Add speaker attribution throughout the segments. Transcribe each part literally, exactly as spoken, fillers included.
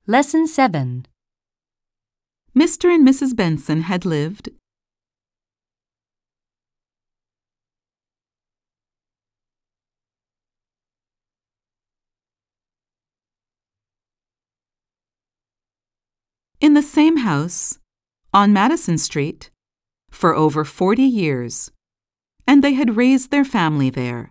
Speaker 1: Lesson seven.
Speaker 2: Mister and Missus Benson had lived in the same house on Madison Street for over forty years, and they had raised their family there.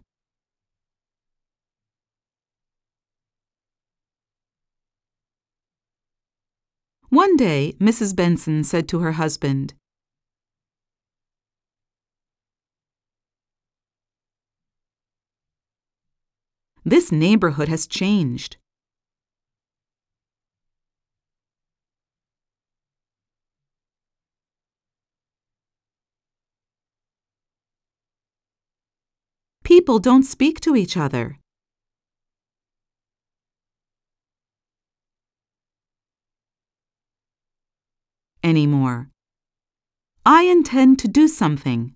Speaker 2: One day, Missus Benson said to her husband, "This neighborhood has changed. People don't speak to each other. Anymore. I intend to do something."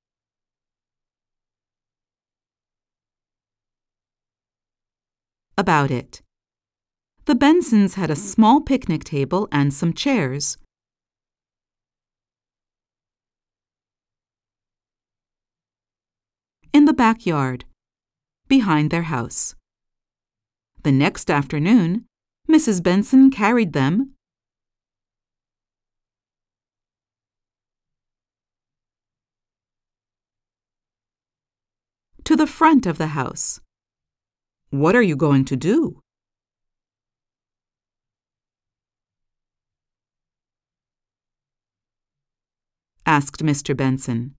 Speaker 2: About it. The Bensons had a small picnic table and some chairs. In the backyard, behind their house. The next afternoon, Missus Benson carried them to the front of the house. "What are you going to do?" asked Mister Benson.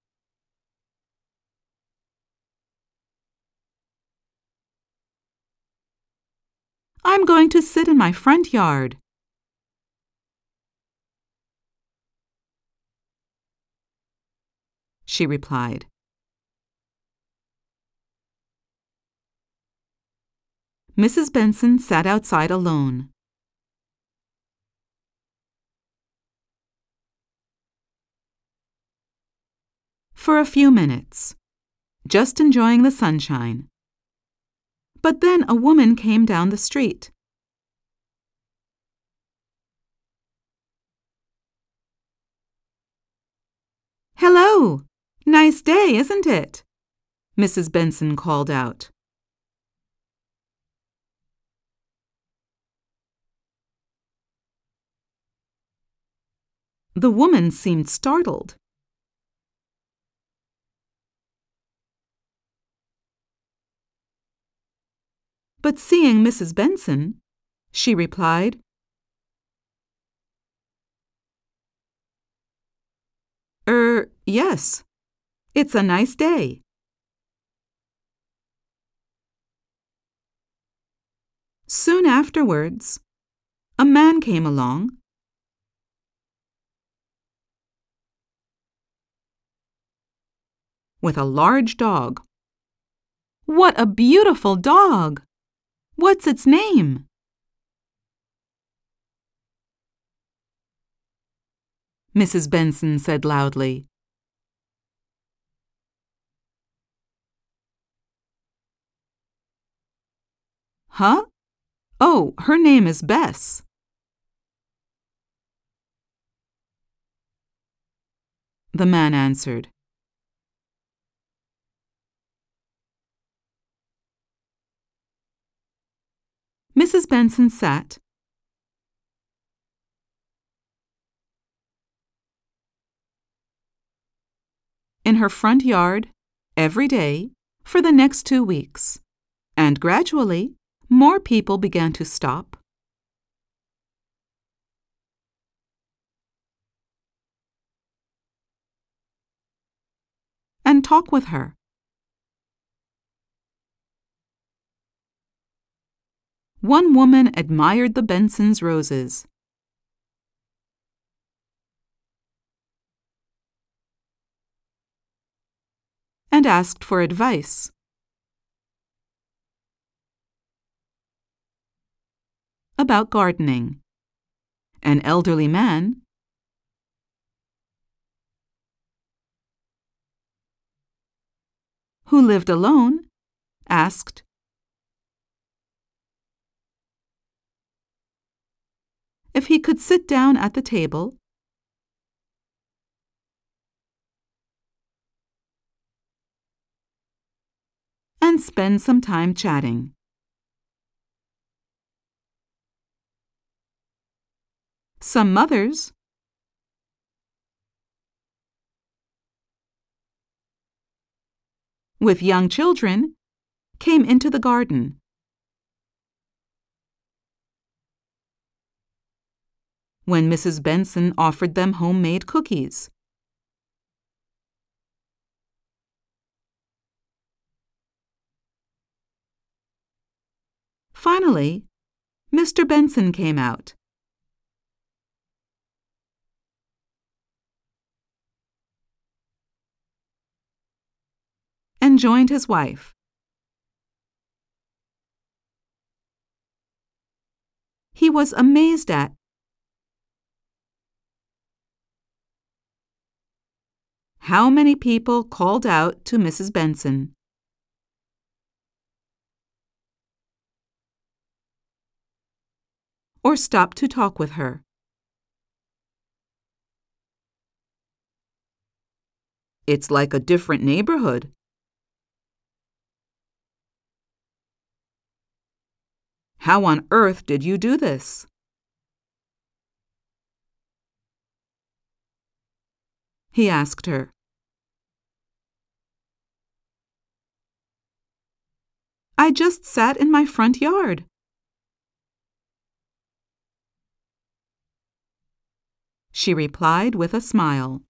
Speaker 2: "I'm going to sit in my front yard." she replied. Missus Benson sat outside alone. For a few minutes, just enjoying the sunshine. But then a woman came down the street. "Hello! Nice day, isn't it?" Missus Benson called out. The woman seemed startled. But seeing Missus Benson, she replied, "Er, yes, it's a nice day." Soon afterwards, a man came along with a large dog. "What a beautiful dog! What's its name?" Missus Benson said loudly. "Huh? Oh, her name is Bess." The man answered. Missus Benson sat in her front yard every day for the next two weeks, and gradually more people began to stop and talk with her. One woman admired the Bensons' roses. And asked for advice about gardening. An elderly man who lived alone asked, if he could sit down at the table and spend some time chatting. Some mothers with young children came into the garden. When Missus Benson offered them homemade cookies. Finally, Mister Benson came out. And joined his wife. He was amazed at how many people called out to Missus Benson. Or stopped to talk with her. It's like a different neighborhood. How on earth did you do this? He asked her. I just sat in my front yard. She replied with a smile.